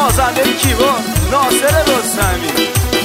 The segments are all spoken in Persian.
نوازنده کیبورد ناصر رستمی.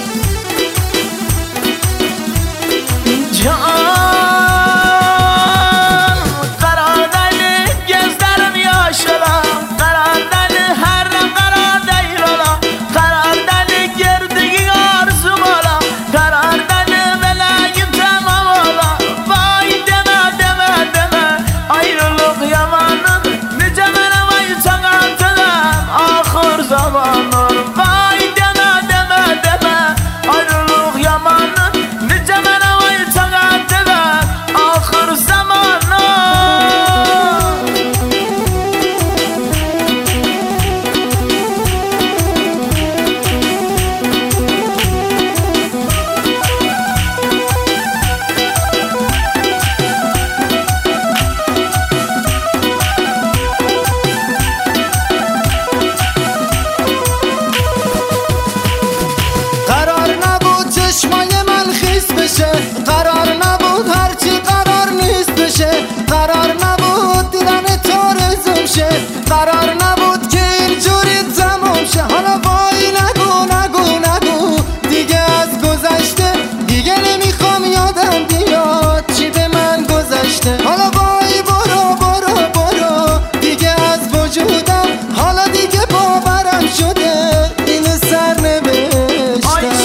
قرار نبود هرچی قرار نیست بشه، قرار نبود دیدن تو رزوم شه، قرار نبود که اینجوری تموم شه. حالا وای نگو نگو نگو دیگه از گذشته، دیگه نمیخوام یادم بیاد چی به من گذشته. حالا وای برو برو برو دیگه از وجودم، حالا دیگه باورم شده اینو سر نوشتم.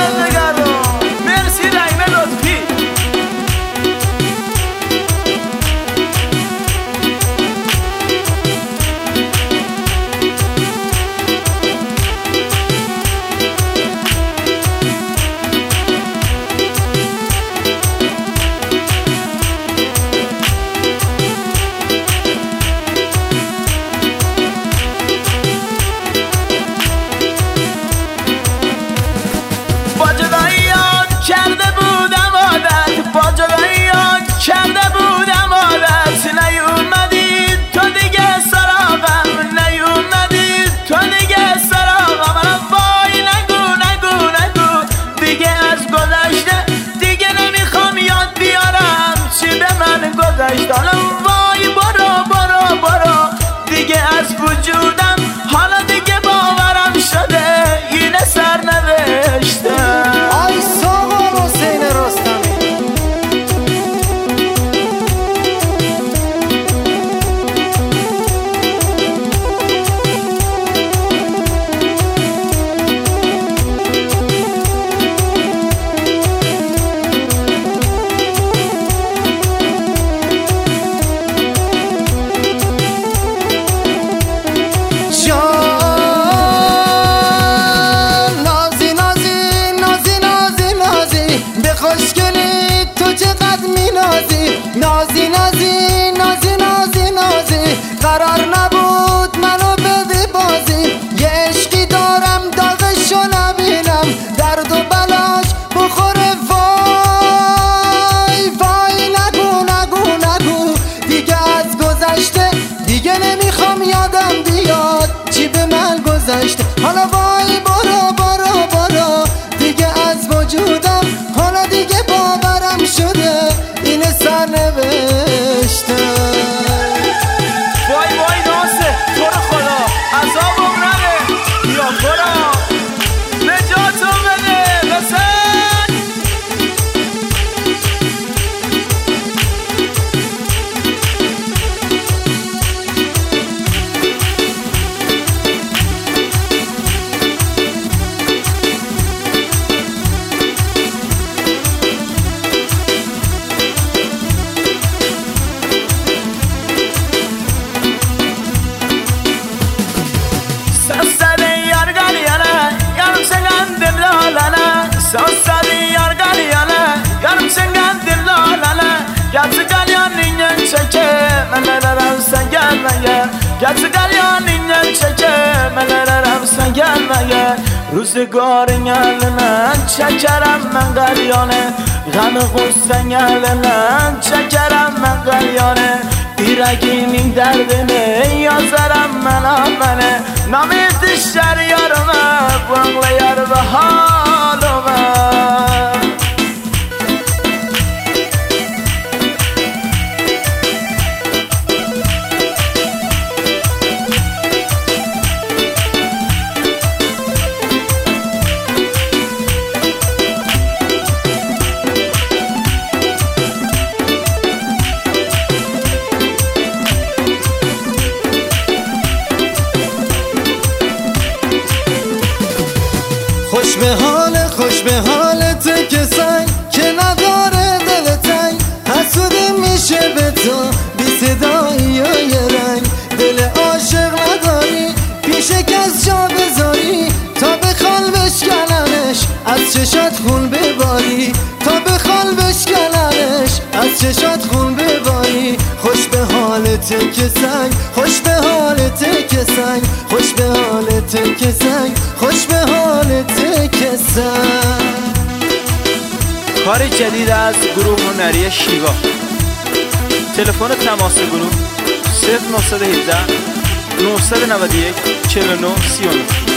کرده بودم عادت، نیومدی تو دیگه سراغم، نیومدی تو دیگه سراغم. حالا وای نگو نگو نگو دیگه از گذشته، دیگه نمیخوام یاد بیارم چی به من گذشته. حالا وای برو برو برو دیگه از وجودم، حالا دیگه باورم شده اینه سر نوشته. آی ساقا حسین رستمی. خوشگلی تو چقدر می نازی، نازی نازی نازی نازی. قرار نبود منو بده بازی، یه عشقی دارم داغشو نبینم، درد و بلاش بخوره. وای وای نگو نگو نگو دیگه از گذشته، دیگه نمیخوام یادم بیاد چی به من گذشته. حالا وای برو برو برو دیگه از وجودم، حالا دیگه باورم شده اینه سر نوشته. وای وای ناسه تو رو خدا عذابم نده، یا برو نجاتم بده بسن. Sostadi yar galiyane, yarım sengen dillalane. Gerçi galyan inen çeke, melerem sen gelmeye. Gerçi galyan inen çeke, melerem sen gelmeye. Rüzgarın eline çekerem ben galyane, gami gussen eline çekerem ben galyane. Yüreğimin derdini yazarım ben amene. Namit işler yarıma, bağlayar ve halıma. چشات خون بباری تا بخوال بشکننش، از چشات خون بباری. خوش به حالت که سنگ، خوش به حالت که سنگ، خوش به حالت که سنگ، خوش به حالت که سنگ. کار جدید از گروه هنری شیوا. تلفن تماس گروه 0917 991 49 39.